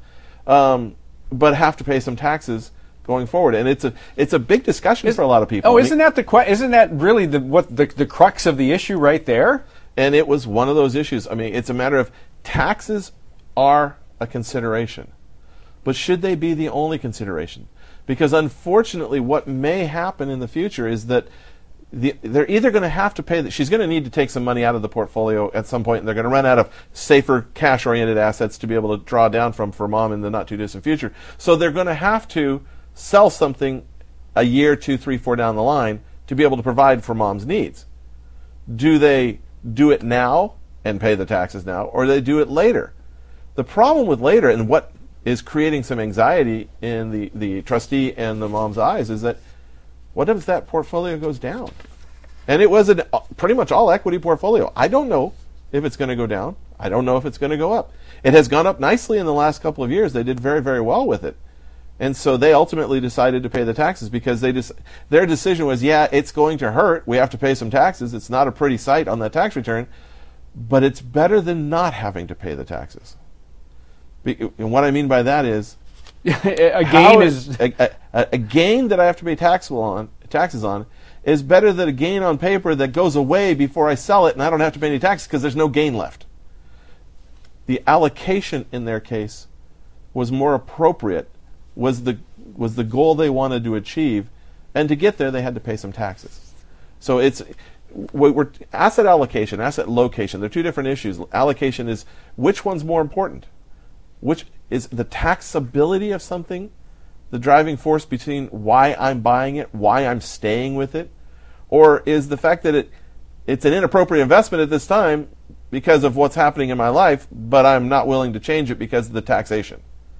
but have to pay some taxes going forward. And it's a big discussion for a lot of people. Oh, isn't that really the crux of the issue right there? And it was one of those issues. It's a matter of taxes are a consideration, but should they be the only consideration? Because unfortunately, what may happen in the future is that they're either going to have to pay. She's going to need to take some money out of the portfolio at some point, and they're going to run out of safer cash-oriented assets to be able to draw down from for Mom in the not-too-distant future. So they're going to have to sell something a year, 2, 3, 4 down the line to be able to provide for Mom's needs. Do they do it now and pay the taxes now, or do they do it later? The problem with later, and what is creating some anxiety in the trustee and the mom's eyes, is that what if that portfolio goes down? And it was a pretty much all equity portfolio. I don't know if it's going to go down. I don't know if it's going to go up. It has gone up nicely in the last couple of years. They did very, very well with it. And so they ultimately decided to pay the taxes because their decision was, yeah, it's going to hurt. We have to pay some taxes. It's not a pretty sight on that tax return, but it's better than not having to pay the taxes. And what I mean by that is a gain is a gain that I have to pay taxes on is better than a gain on paper that goes away before I sell it and I don't have to pay any taxes because there's no gain left. The allocation in their case was more appropriate, was the goal they wanted to achieve, and to get there they had to pay some taxes. So it's asset allocation, asset location. They're two different issues. Allocation is which one's more important. Which is the taxability of something the driving force between why I'm buying it, why I'm staying with it, or is the fact that it's an inappropriate investment at this time because of what's happening in my life, but I'm not willing to change it because of the taxation.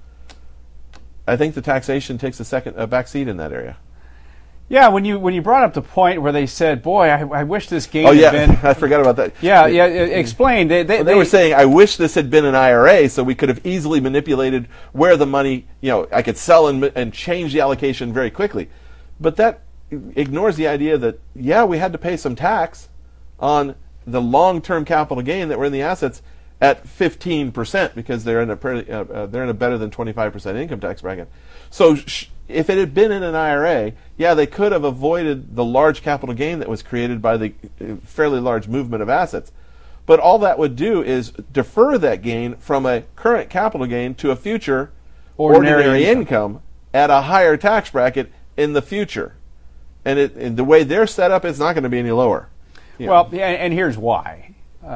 I think the taxation takes a back seat in that area. Yeah, when you brought up the point where they said, "Boy, I wish this gain had been." I forgot about that. Yeah. Explain. They were saying, "I wish this had been an IRA, so we could have easily manipulated where the money. I could sell and change the allocation very quickly." But that ignores the idea that we had to pay some tax on the long-term capital gain that were in the assets at 15% because they're in a better than 25% income tax bracket. So if it had been in an IRA, they could have avoided the large capital gain that was created by the fairly large movement of assets. But all that would do is defer that gain from a current capital gain to a future ordinary income at a higher tax bracket in the future. And the way they're set up, it's not going to be any lower. Well, and here's why.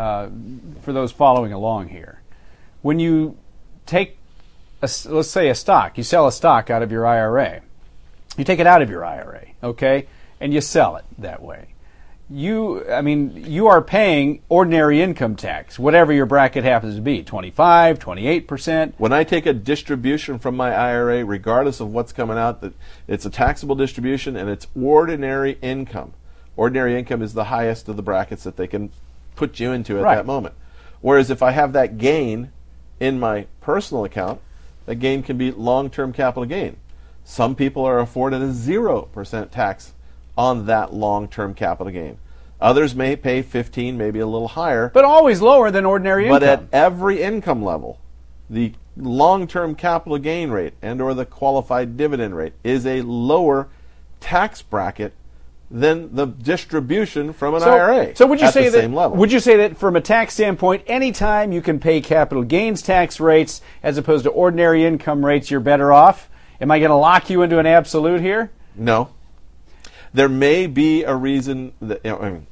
For those following along here, when you take let's say a stock, you sell a stock out of your IRA, you take it out of your IRA, okay, and you sell it that way. You are paying ordinary income tax, whatever your bracket happens to be, 25, 28%. When I take a distribution from my IRA, regardless of what's coming out, it's a taxable distribution and it's ordinary income. Ordinary income is the highest of the brackets that they can put you into at that moment. Whereas if I have that gain in my personal account, that gain can be long-term capital gain. Some people are afforded a 0% tax on that long-term capital gain. Others may pay 15%, maybe a little higher. But always lower than ordinary income. But at every income level, the long-term capital gain rate and or the qualified dividend rate is a lower tax bracket than the distribution from an IRA. So would you say same level. Would you say that from a tax standpoint, anytime you can pay capital gains tax rates as opposed to ordinary income rates, you're better off? Am I going to lock you into an absolute here? No. There may be a reason that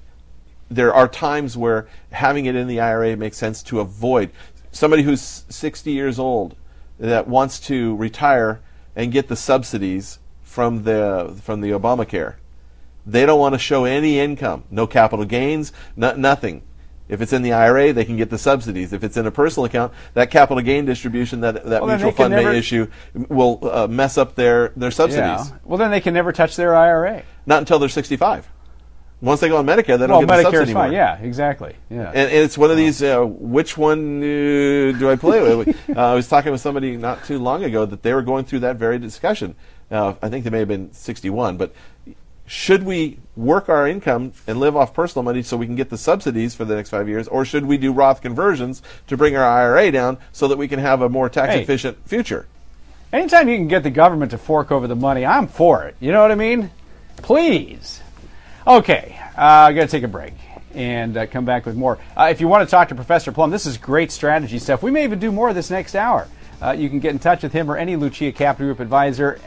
there are times where having it in the IRA makes sense to avoid somebody who's 60 years old that wants to retire and get the subsidies from the Obamacare. They don't want to show any income, no capital gains, nothing. If it's in the IRA, they can get the subsidies. If it's in a personal account, that capital gain distribution that mutual fund may issue will mess up their subsidies. Yeah. Well, then they can never touch their IRA. Not until they're 65. Once they go on Medicare, they don't get the subsidy anymore. Fine. Yeah, exactly. Yeah. And it's one of these, which one do I play with? I was talking with somebody not too long ago that they were going through that very discussion. I think they may have been 61, but should we work our income and live off personal money so we can get the subsidies for the next 5 years, or should we do Roth conversions to bring our IRA down so that we can have a more tax-efficient future? Anytime you can get the government to fork over the money, I'm for it. You know what I mean? Please. Okay, I've got to take a break and come back with more. If you want to talk to Professor Plum, this is great strategy stuff. We may even do more this next hour. You can get in touch with him or any Lucia Capital Group advisor,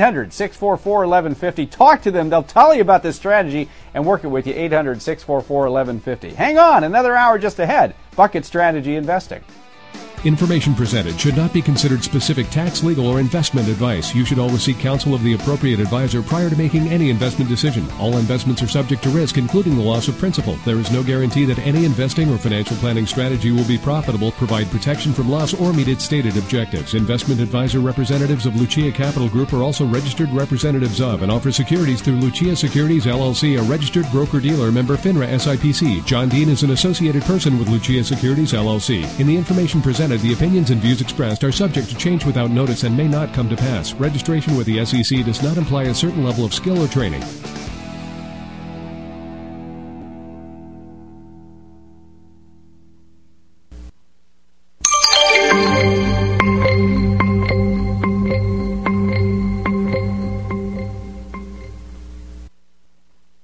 800-644-1150. Talk to them. They'll tell you about this strategy and work it with you, 800-644-1150. Hang on, another hour just ahead. Bucket Strategy Investing. Information presented should not be considered specific tax, legal, or investment advice. You should always seek counsel of the appropriate advisor prior to making any investment decision. All investments are subject to risk, including the loss of principal. There is no guarantee that any investing or financial planning strategy will be profitable, provide protection from loss, or meet its stated objectives. Investment advisor representatives of Lucia Capital Group are also registered representatives of and offer securities through Lucia Securities LLC, a registered broker-dealer, member FINRA SIPC. John Dean is an associated person with Lucia Securities LLC. In the information presented, the opinions and views expressed are subject to change without notice and may not come to pass. Registration with the SEC does not imply a certain level of skill or training.